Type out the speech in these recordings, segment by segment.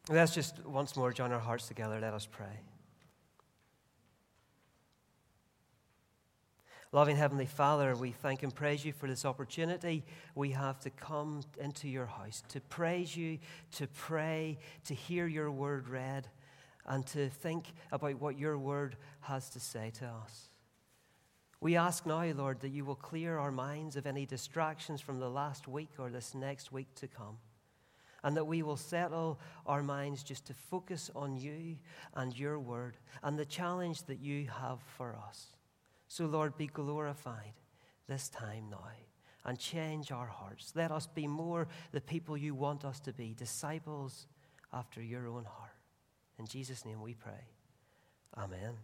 Let's just once more join our hearts together. Let us pray. Loving Heavenly Father, we thank and praise you for this opportunity we have to come into your house, to praise you, to pray, to hear your word read, and to think about what your word has to say to us. We ask now, Lord, that you will clear our minds of any distractions from the last week or this next week to come, and that we will settle our minds just to focus on you and your word and the challenge that you have for us. So, Lord, be glorified this time now and change our hearts. Let us be more the people you want us to be, disciples after your own heart. In Jesus' name we pray. Amen.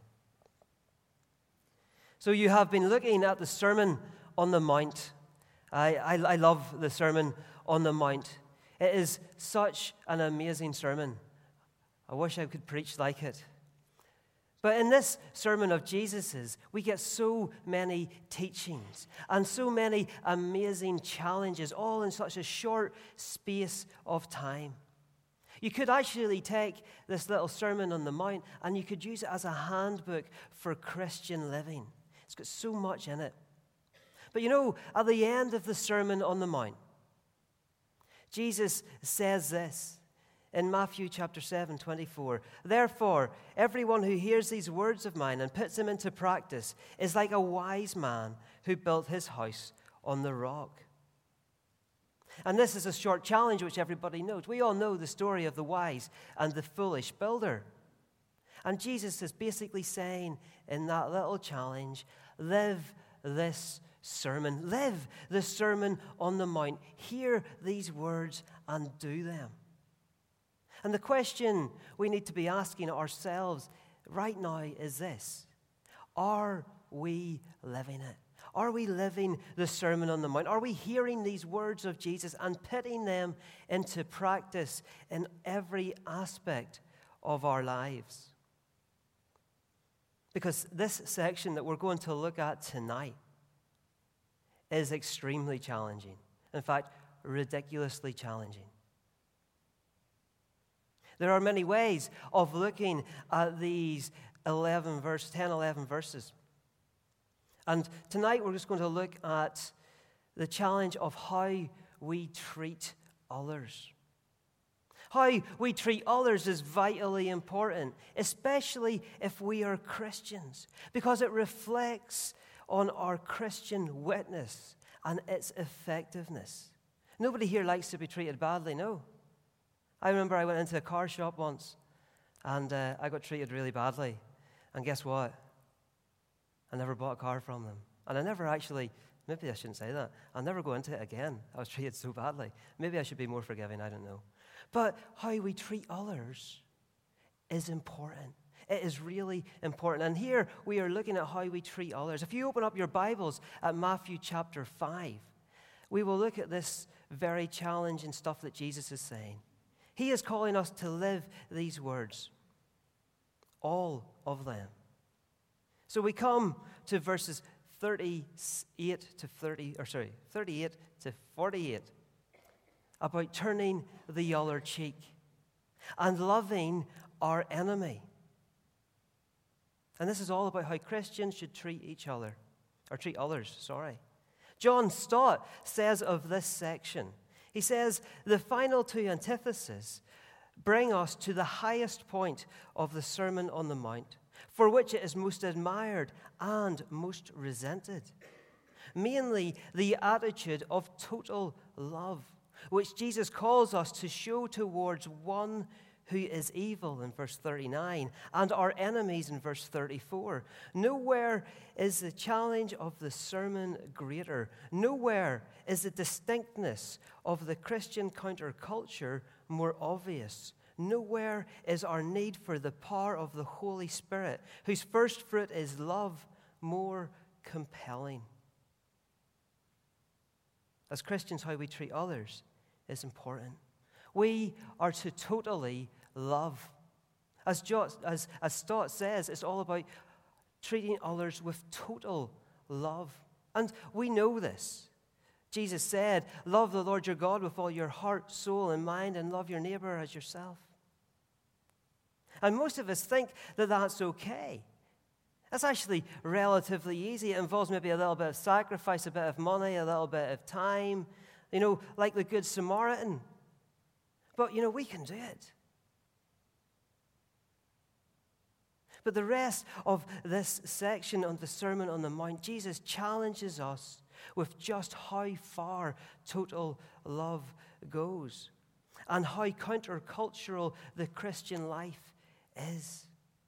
So you have been looking at the Sermon on the Mount. I love the Sermon on the Mount. It is such an amazing sermon. I wish I could preach like it. But in this sermon of Jesus's, we get so many teachings and so many amazing challenges, all in such a short space of time. You could actually take this little Sermon on the Mount and you could use it as a handbook for Christian living. It's got so much in it. But you know, at the end of the Sermon on the Mount, Jesus says this. In Matthew chapter 7:24, therefore, everyone who hears these words of mine and puts them into practice is like a wise man who built his house on the rock. And this is a short challenge which everybody knows. We all know the story of the wise and the foolish builder. And Jesus is basically saying in that little challenge, live this sermon. Live the Sermon on the Mount. Hear these words and do them. And the question we need to be asking ourselves right now is this: are we living it? Are we living the Sermon on the Mount? Are we hearing these words of Jesus and putting them into practice in every aspect of our lives? Because this section that we're going to look at tonight is extremely challenging. In fact, ridiculously challenging. There are many ways of looking at these 10, 11 verses. And tonight we're just going to look at the challenge of how we treat others. How we treat others is vitally important, especially if we are Christians, because it reflects on our Christian witness and its effectiveness. Nobody here likes to be treated badly, no. I remember I went into a car shop once, and I got treated really badly. And guess what? I never bought a car from them. And I never actually, maybe I shouldn't say that, I'll never go into it again. I was treated so badly. Maybe I should be more forgiving, I don't know. But how we treat others is important. It is really important. And here we are looking at how we treat others. If you open up your Bibles at Matthew chapter 5, we will look at this very challenging stuff that Jesus is saying. He is calling us to live these words, all of them. So we come to verses 38 to 48 about turning the other cheek and loving our enemy. And this is all about how Christians should treat each other, or treat others, John Stott says of this section, he says, the final two antitheses bring us to the highest point of the Sermon on the Mount, for which it is most admired and most resented. Mainly the attitude of total love, which Jesus calls us to show towards one who is evil in verse 39 and our enemies in verse 34. Nowhere is the challenge of the sermon greater. Nowhere is the distinctness of the Christian counterculture more obvious. Nowhere is our need for the power of the Holy Spirit, whose first fruit is love, more compelling. As Christians, how we treat others is important. We are to totally love. As Stott says, it's all about treating others with total love. And we know this. Jesus said, love the Lord your God with all your heart, soul, and mind, and love your neighbor as yourself. And most of us think that that's okay. That's actually relatively easy. It involves maybe a little bit of sacrifice, a bit of money, a little bit of time, like the Good Samaritan. But, we can do it. But the rest of this section on the Sermon on the Mount, Jesus challenges us with just how far total love goes and how countercultural the Christian life is.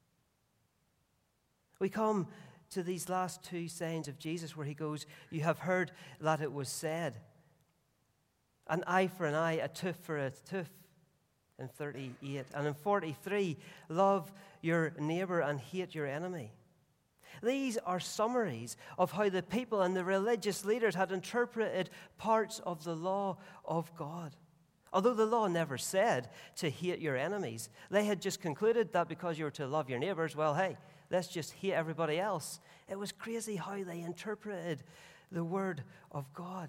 We come to these last two sayings of Jesus where he goes, "You have heard that it was said, an eye for an eye, a tooth for a tooth," in 38. And in 43, "Love your neighbor and hate your enemy." These are summaries of how the people and the religious leaders had interpreted parts of the law of God. Although the law never said to hate your enemies, they had just concluded that because you were to love your neighbors, well, hey, let's just hate everybody else. It was crazy how they interpreted the word of God.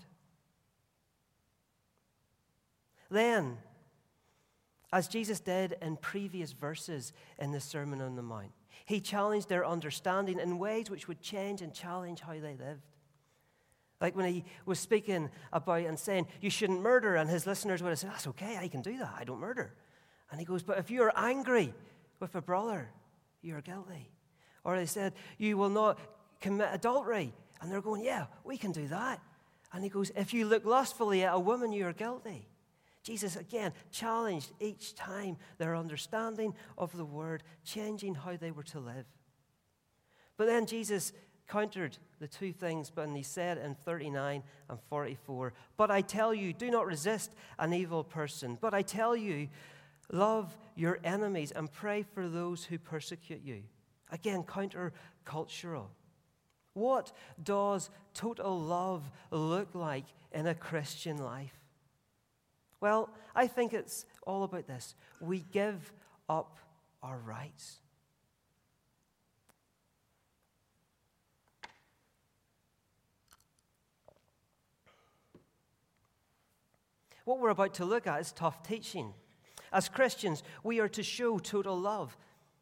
Then, as Jesus did in previous verses in the Sermon on the Mount, he challenged their understanding in ways which would change and challenge how they lived. Like when he was speaking about and saying, "You shouldn't murder," and his listeners would have said, "That's okay, I can do that, I don't murder." And he goes, "But if you're angry with a brother, you're guilty." Or they said, "You will not commit adultery." And they're going, "Yeah, we can do that." And he goes, "If you look lustfully at a woman, you are guilty." Jesus, again, challenged each time their understanding of the word, changing how they were to live. But then Jesus countered the two things, but he said in 39 and 44, "But I tell you, do not resist an evil person. But I tell you, love your enemies and pray for those who persecute you." Again, counter-cultural. What does total love look like in a Christian life? Well, I think it's all about this. We give up our rights. What we're about to look at is tough teaching. As Christians, we are to show total love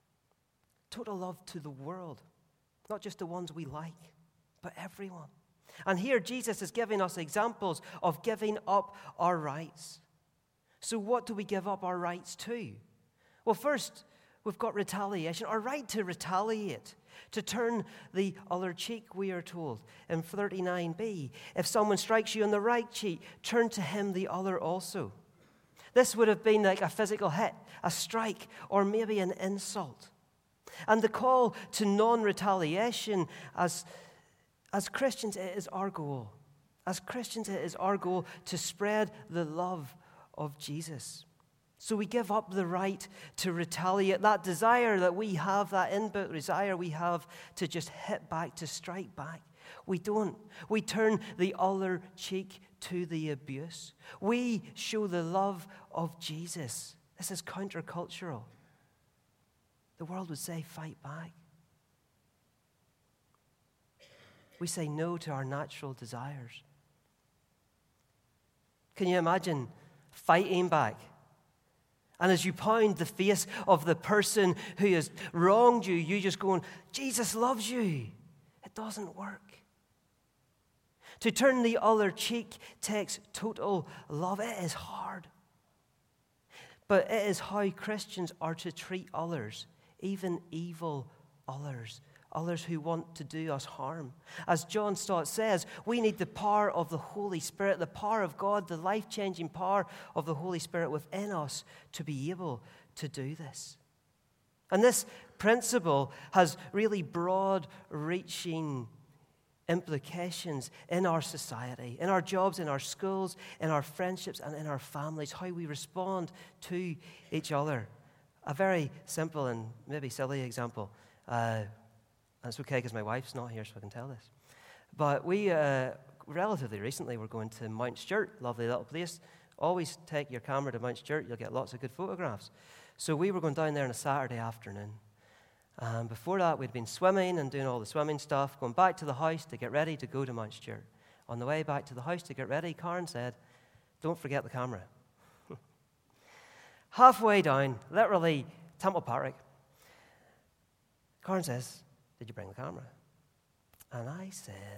to the world, not just the ones we like, but everyone. And here Jesus is giving us examples of giving up our rights. So what do we give up our rights to? Well, first, we've got retaliation, our right to retaliate, to turn the other cheek, we are told. In 39b, if someone strikes you on the right cheek, turn to him the other also. This would have been like a physical hit, a strike, or maybe an insult. And the call to non-retaliation, as Christians, it is our goal. As Christians, it is our goal to spread the love of Jesus. So we give up the right to retaliate, that desire that we have, that inbuilt desire we have to just hit back, to strike back. We don't. We turn the other cheek to the abuse. We show the love of Jesus. This is countercultural. The world would say, fight back. We say no to our natural desires. Can you imagine fighting back? And as you pound the face of the person who has wronged you, you just going, "Jesus loves you." It doesn't work. To turn the other cheek takes total love. It is hard. But it is how Christians are to treat others, even evil others. Others who want to do us harm. As John Stott says, we need the power of the Holy Spirit, the power of God, the life-changing power of the Holy Spirit within us to be able to do this. And this principle has really broad-reaching implications in our society, in our jobs, in our schools, in our friendships, and in our families, how we respond to each other. A very simple and maybe silly example. And it's okay because my wife's not here, so I can tell this. But we, relatively recently, were going to Mount Stewart, lovely little place. Always take your camera to Mount Stewart, you'll get lots of good photographs. So we were going down there on a Saturday afternoon. Before that, we'd been swimming and doing all the swimming stuff, going back to the house to get ready to go to Mount Stewart. On the way back to the house to get ready, Karen said, "Don't forget the camera." Halfway down, literally Temple Park, Karen says, did you bring the camera? And I said,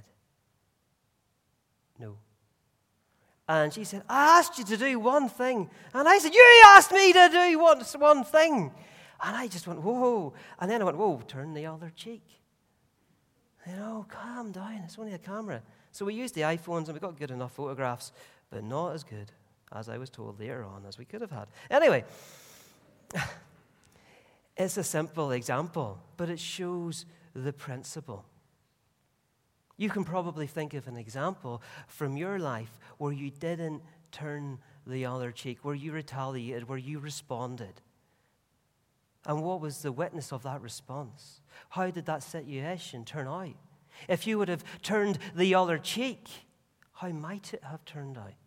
no. And she said, I asked you to do one thing. And I said, you asked me to do one thing. And I just went, whoa. And then I went, whoa, turn the other cheek. Calm down. It's only a camera. So we used the iPhones and we got good enough photographs, but not as good as I was told later on as we could have had. Anyway, it's a simple example, but it shows the principle. You can probably think of an example from your life where you didn't turn the other cheek, where you retaliated, where you responded. And what was the witness of that response? How did that situation turn out? If you would have turned the other cheek, how might it have turned out?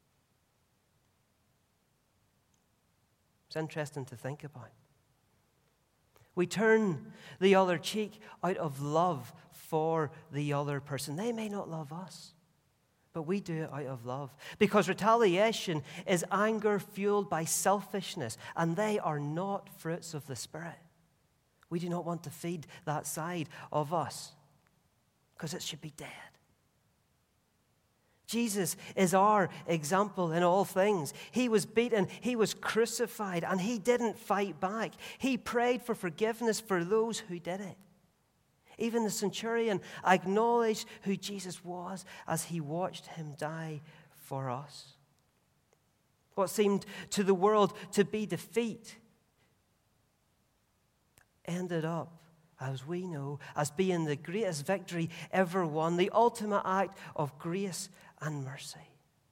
It's interesting to think about. We turn the other cheek out of love for the other person. They may not love us, but we do it out of love. Because retaliation is anger fueled by selfishness, and they are not fruits of the Spirit. We do not want to feed that side of us, because it should be dead. Jesus is our example in all things. He was beaten, he was crucified, and he didn't fight back. He prayed for forgiveness for those who did it. Even the centurion acknowledged who Jesus was as he watched him die for us. What seemed to the world to be defeat ended up, as we know, as being the greatest victory ever won, the ultimate act of grace and mercy.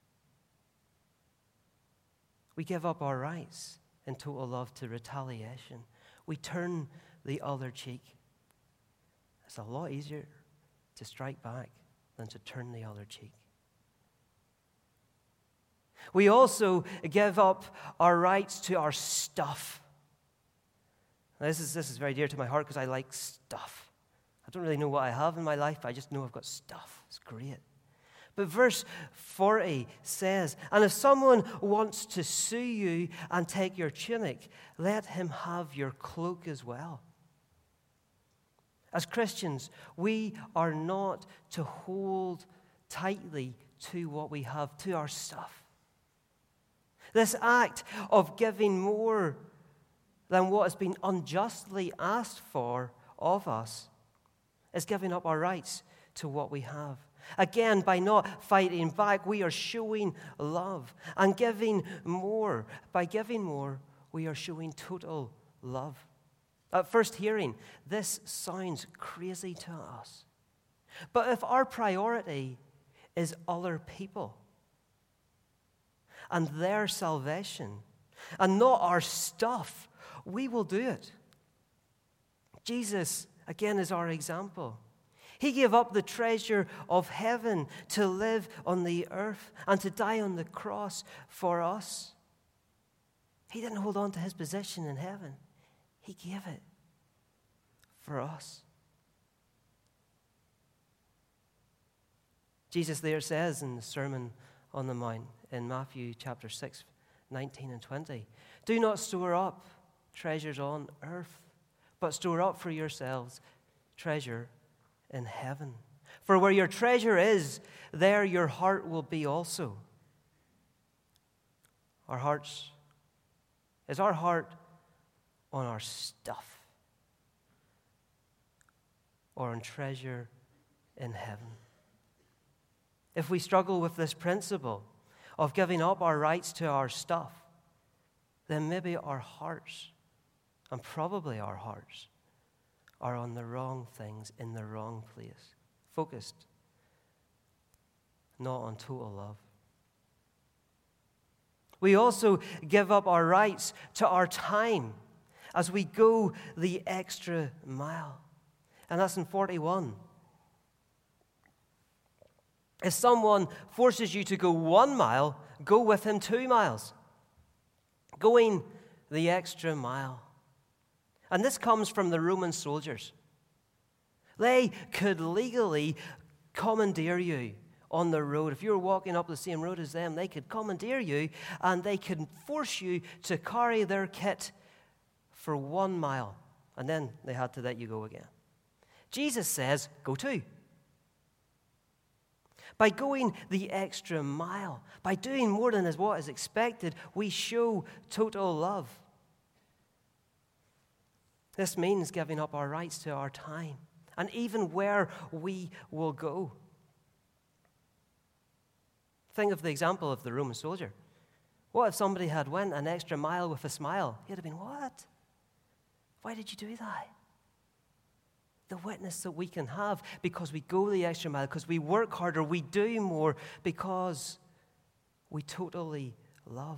We give up our rights in total love to retaliation. We turn the other cheek. It's a lot easier to strike back than to turn the other cheek. We also give up our rights to our stuff. This is very dear to my heart because I like stuff. I don't really know what I have in my life, but I just know I've got stuff. It's great. But verse 40 says, and if someone wants to sue you and take your tunic, let him have your cloak as well. As Christians, we are not to hold tightly to what we have, to our stuff. This act of giving more than what has been unjustly asked for of us is giving up our rights to what we have. Again, by not fighting back, we are showing love and giving more. By giving more, we are showing total love. At first hearing, this sounds crazy to us. But if our priority is other people and their salvation and not our stuff, we will do it. Jesus, again, is our example. He gave up the treasure of heaven to live on the earth and to die on the cross for us. He didn't hold on to his position in heaven. He gave it for us. Jesus there says in the Sermon on the Mount in Matthew chapter 6, 19 and 20, do not store up treasures on earth, but store up for yourselves treasure in heaven. For where your treasure is, there your heart will be also. Is our heart on our stuff or on treasure in heaven? If we struggle with this principle of giving up our rights to our stuff, then maybe our hearts, and probably our hearts, are on the wrong things in the wrong place, focused not on total love. We also give up our rights to our time as we go the extra mile. And that's in 41. If someone forces you to go 1 mile, go with him 2 miles. Going the extra mile. And this comes from the Roman soldiers. They could legally commandeer you on the road. If you were walking up the same road as them, they could commandeer you and they could force you to carry their kit for 1 mile. And then they had to let you go again. Jesus says, go too. By going the extra mile, by doing more than is what is expected, we show total love. This means giving up our rights to our time and even where we will go. Think of the example of the Roman soldier. What if somebody had went an extra mile with a smile? He'd have been, what? Why did you do that? The witness that we can have because we go the extra mile, because we work harder, we do more, because we totally love.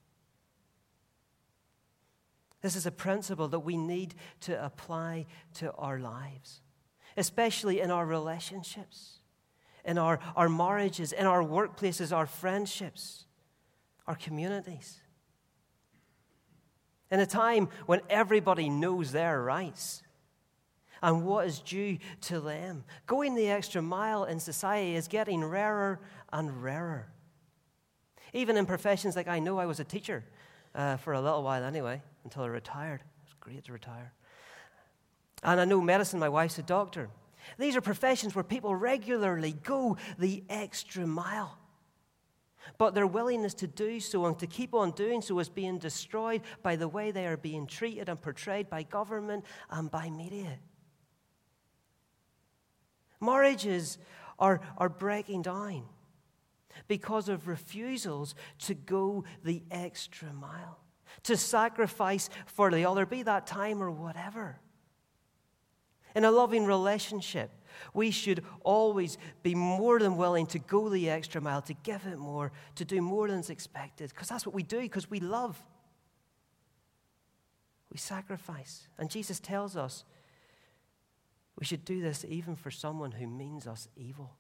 This is a principle that we need to apply to our lives, especially in our relationships, in our marriages, in our workplaces, our friendships, our communities. In a time when everybody knows their rights and what is due to them, going the extra mile in society is getting rarer and rarer. Even in professions like I know I was a teacher for a little while anyway, until I retired. It was great to retire. And I know medicine, my wife's a doctor. These are professions where people regularly go the extra mile. But their willingness to do so and to keep on doing so is being destroyed by the way they are being treated and portrayed by government and by media. Marriages are breaking down because of refusals to go the extra mile, to sacrifice for the other, be that time or whatever. In a loving relationship, we should always be more than willing to go the extra mile, to give it more, to do more than is expected, because that's what we do, because we love. We sacrifice. And Jesus tells us we should do this even for someone who means us evil.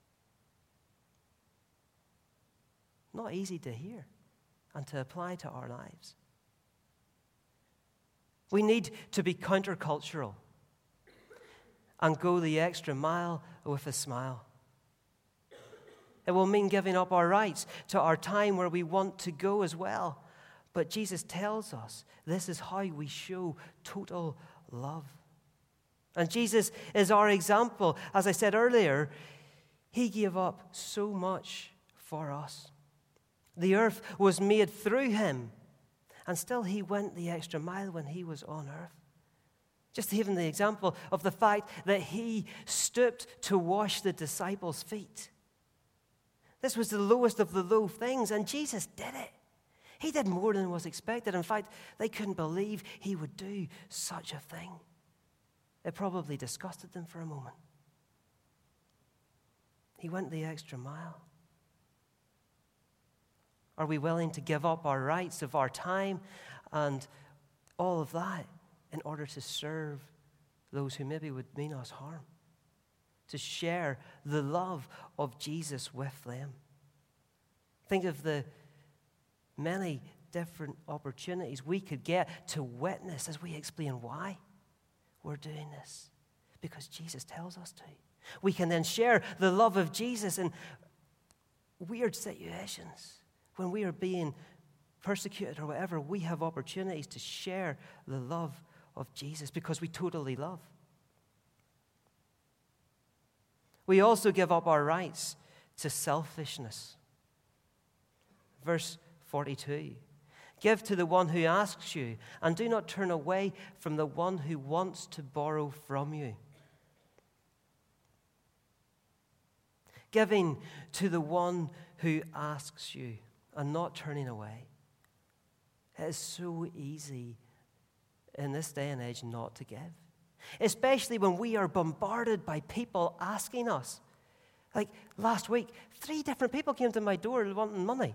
Not easy to hear and to apply to our lives. We need to be countercultural and go the extra mile with a smile. It will mean giving up our rights to our time where we want to go as well. But Jesus tells us this is how we show total love. And Jesus is our example. As I said earlier, he gave up so much for us. The earth was made through him, and still he went the extra mile when he was on earth. Just even the example of the fact that he stooped to wash the disciples' feet. This was the lowest of the low things, and Jesus did it. He did more than was expected. In fact, they couldn't believe he would do such a thing. It probably disgusted them for a moment. He went the extra mile. Are we willing to give up our rights of our time and all of that in order to serve those who maybe would mean us harm? To share the love of Jesus with them. Think of the many different opportunities we could get to witness as we explain why we're doing this. Because Jesus tells us to. We can then share the love of Jesus in weird situations. When we are being persecuted or whatever, we have opportunities to share the love of Jesus because we totally love. We also give up our rights to selfishness. Verse 42. Give to the one who asks you, and do not turn away from the one who wants to borrow from you. Giving to the one who asks you and not turning away. It is so easy in this day and age not to give. Especially when we are bombarded by people asking us. Like last week, 3 different people came to my door wanting money.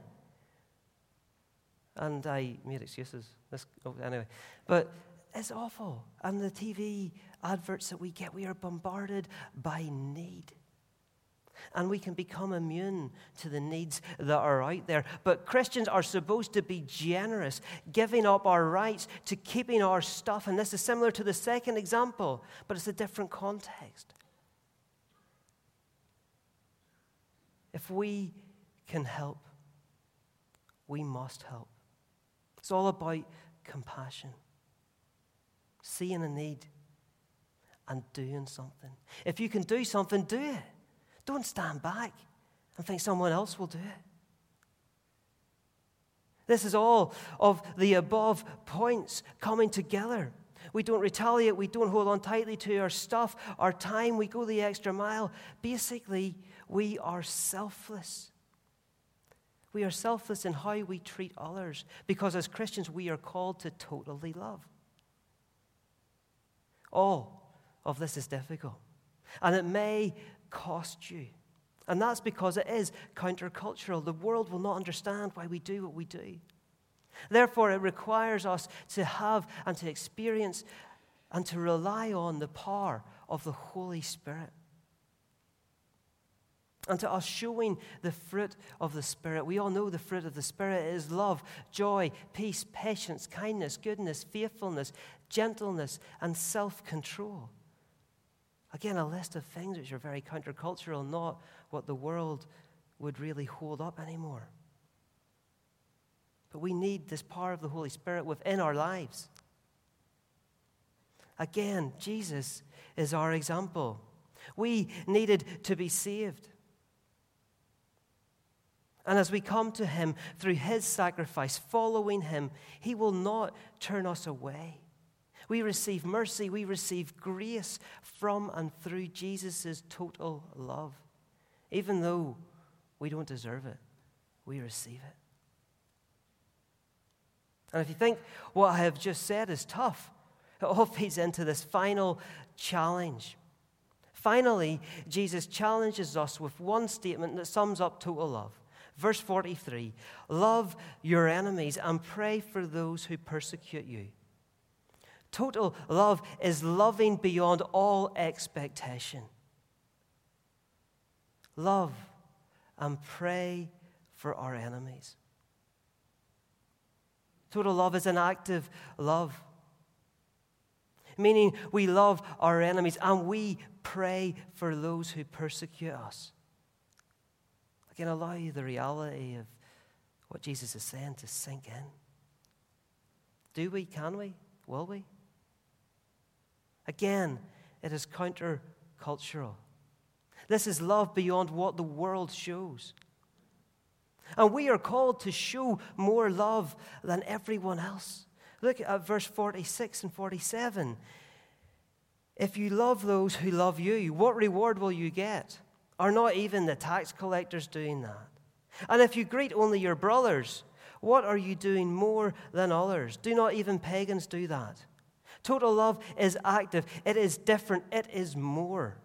And I made excuses. Anyway. But it's awful. And the TV adverts that we get, we are bombarded by need. And we can become immune to the needs that are out there. But Christians are supposed to be generous, giving up our rights to keeping our stuff. And this is similar to the second example, but it's a different context. If we can help, we must help. It's all about compassion. seeing a need, and doing something. If you can do something, do it. Don't stand back and think someone else will do it. This is all of the above points coming together. We don't retaliate. We don't hold on tightly to our stuff, our time. We go the extra mile. Basically, we are selfless. We are selfless in how we treat others because as Christians, we are called to totally love. All of this is difficult, and it may cost you. And that's because it is countercultural. The world will not understand why we do what we do. Therefore, it requires us to have and to experience and to rely on the power of the Holy Spirit. And to us showing the fruit of the Spirit. We all know the fruit of the Spirit is love, joy, peace, patience, kindness, goodness, faithfulness, gentleness, and self-control. Again, a list of things which are very countercultural, not what the world would really hold up anymore. But we need this power of the Holy Spirit within our lives. Again, Jesus is our example. We needed to be saved. And as we come to him through his sacrifice, following him, he will not turn us away. We receive mercy, we receive grace from and through Jesus' total love. Even though we don't deserve it, we receive it. And if you think what I have just said is tough, it all feeds into this final challenge. Finally, Jesus challenges us with one statement that sums up total love. Verse 43, love your enemies and pray for those who persecute you. Total love is loving beyond all expectation. Love and pray for our enemies. Total love is an active love, meaning we love our enemies and we pray for those who persecute us. Again, allow the reality of what Jesus is saying to sink in. Do we? Can we? Will we? Again, it is countercultural. This is love beyond what the world shows. And we are called to show more love than everyone else. Look at verse 46 and 47. If you love those who love you, what reward will you get? Are not even the tax collectors doing that? And if you greet only your brothers, what are you doing more than others? Do not even pagans do that? Total love is active. It is different. It is more.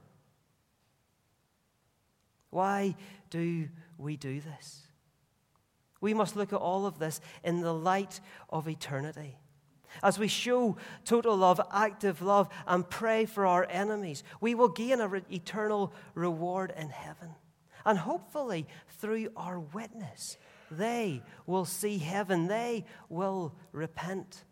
Why do we do this? We must look at all of this in the light of eternity. As we show total love, active love, and pray for our enemies, we will gain an eternal reward in heaven. And hopefully, through our witness, they will see heaven. They will repent.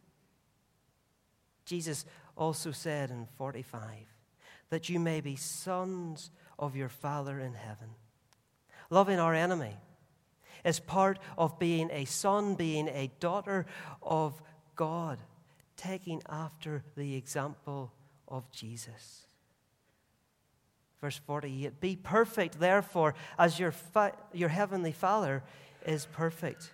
Jesus also said in 45, that you may be sons of your Father in heaven. Loving our enemy is part of being a son, being a daughter of God, taking after the example of Jesus. Verse 48, be perfect, therefore, as your heavenly Father is perfect.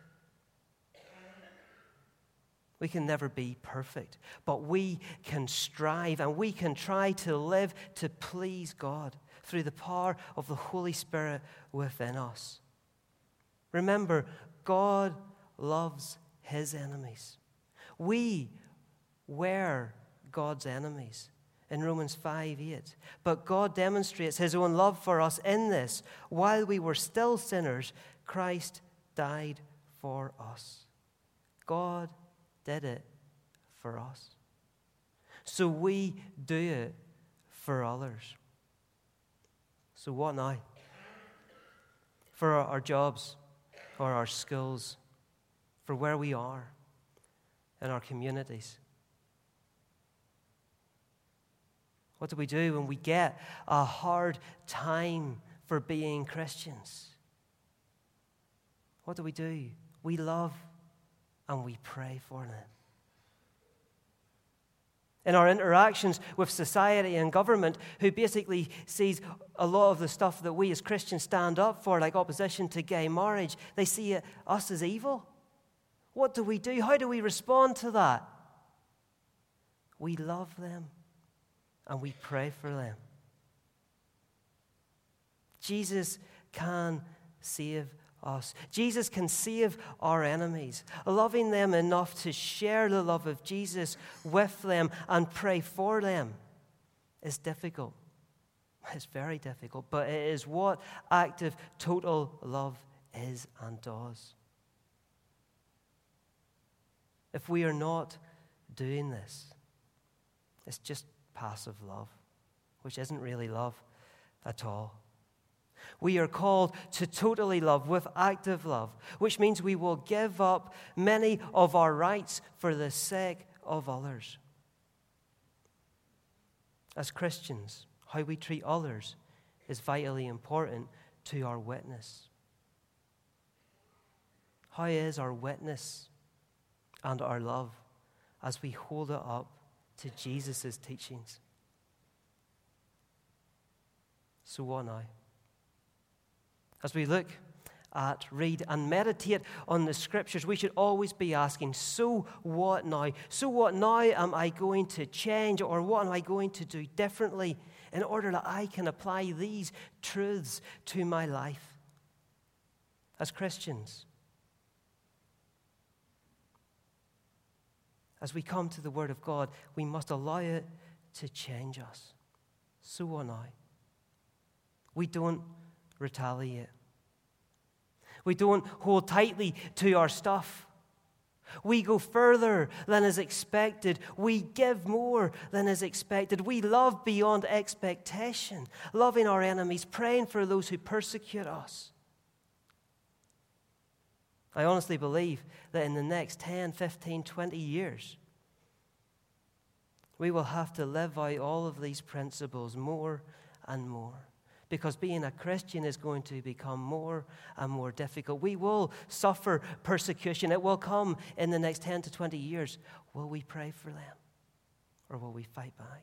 We can never be perfect, but we can strive and we can try to live to please God through the power of the Holy Spirit within us. Remember, God loves his enemies. We were God's enemies in Romans 5:8. But God demonstrates his own love for us in this. While we were still sinners, Christ died for us. God did it for us. So we do it for others. So what now? For our jobs or our schools, for where we are in our communities. What do we do when we get a hard time for being Christians? What do? We love and we pray for them. In our interactions with society and government, who basically sees a lot of the stuff that we as Christians stand up for, like opposition to gay marriage, they see us as evil. What do we do? How do we respond to that? We love them and we pray for them. Jesus can save us. Jesus can save our enemies. Loving them enough to share the love of Jesus with them and pray for them is difficult. It's very difficult, but it is what active, total love is and does. If we are not doing this, it's just passive love, which isn't really love at all. We are called to totally love with active love, which means we will give up many of our rights for the sake of others. As Christians, how we treat others is vitally important to our witness. How is our witness and our love as we hold it up to Jesus' teachings? So what now? As we look at, read, and meditate on the Scriptures, we should always be asking, so what now? So what now am I going to change, or what am I going to do differently in order that I can apply these truths to my life? As Christians, as we come to the Word of God, we must allow it to change us. So what now? We don't retaliate. We don't hold tightly to our stuff. We go further than is expected. We give more than is expected. We love beyond expectation, loving our enemies, praying for those who persecute us. I honestly believe that in the next 10, 15, 20 years, we will have to live out all of these principles more and more. Because being a Christian is going to become more and more difficult. We will suffer persecution. It will come in the next 10 to 20 years. Will we pray for them? Or will we fight back?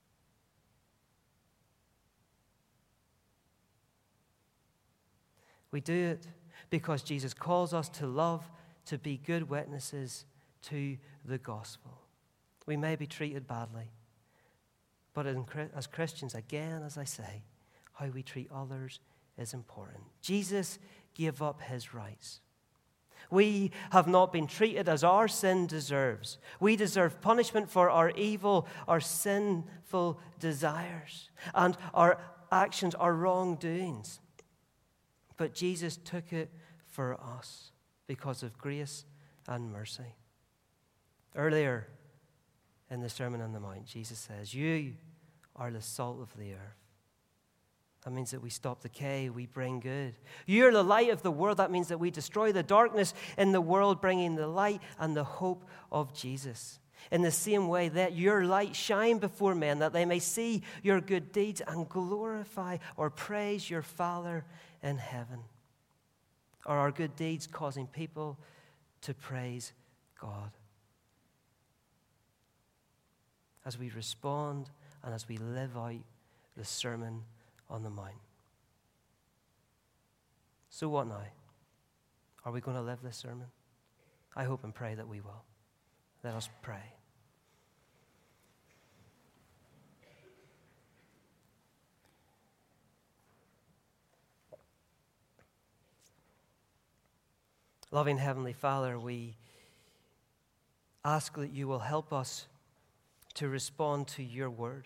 We do it because Jesus calls us to love, to be good witnesses to the gospel. We may be treated badly, but as Christians, again, as I say, how we treat others is important. Jesus gave up his rights. We have not been treated as our sin deserves. We deserve punishment for our evil, our sinful desires, and our actions, our wrongdoings. But Jesus took it for us because of grace and mercy. Earlier in the Sermon on the Mount, Jesus says, "You are the salt of the earth." That means that we stop decay, we bring good. You're the light of the world. That means that we destroy the darkness in the world, bringing the light and the hope of Jesus. In the same way, that your light shine before men, that they may see your good deeds and glorify or praise your Father in heaven. Are our good deeds causing people to praise God? As we respond and as we live out the Sermon on the Mount. So what now? Are we going to live this sermon? I hope and pray that we will. Let us pray. Loving Heavenly Father, we ask that you will help us to respond to your word.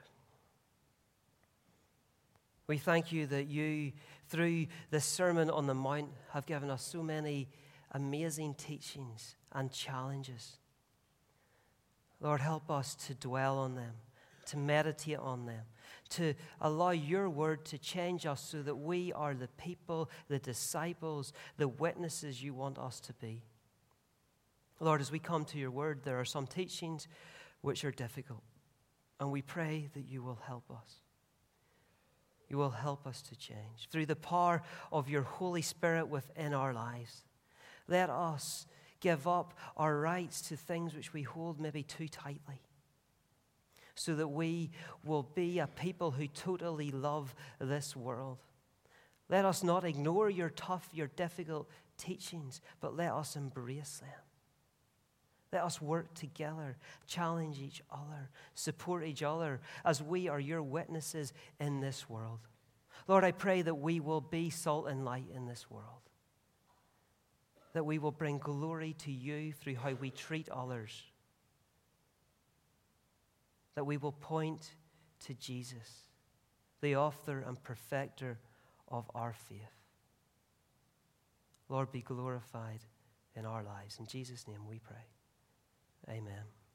We thank you that you, through the Sermon on the Mount, have given us so many amazing teachings and challenges. Lord, help us to dwell on them, to meditate on them, to allow your word to change us so that we are the people, the disciples, the witnesses you want us to be. Lord, as we come to your word, there are some teachings which are difficult, and we pray that you will help us. You will help us to change. Through the power of your Holy Spirit within our lives, let us give up our rights to things which we hold maybe too tightly, so that we will be a people who totally love this world. Let us not ignore your tough, your difficult teachings, but let us embrace them. Let us work together, challenge each other, support each other as we are your witnesses in this world. Lord, I pray that we will be salt and light in this world, that we will bring glory to you through how we treat others, that we will point to Jesus, the author and perfecter of our faith. Lord, be glorified in our lives. In Jesus' name we pray. Amen.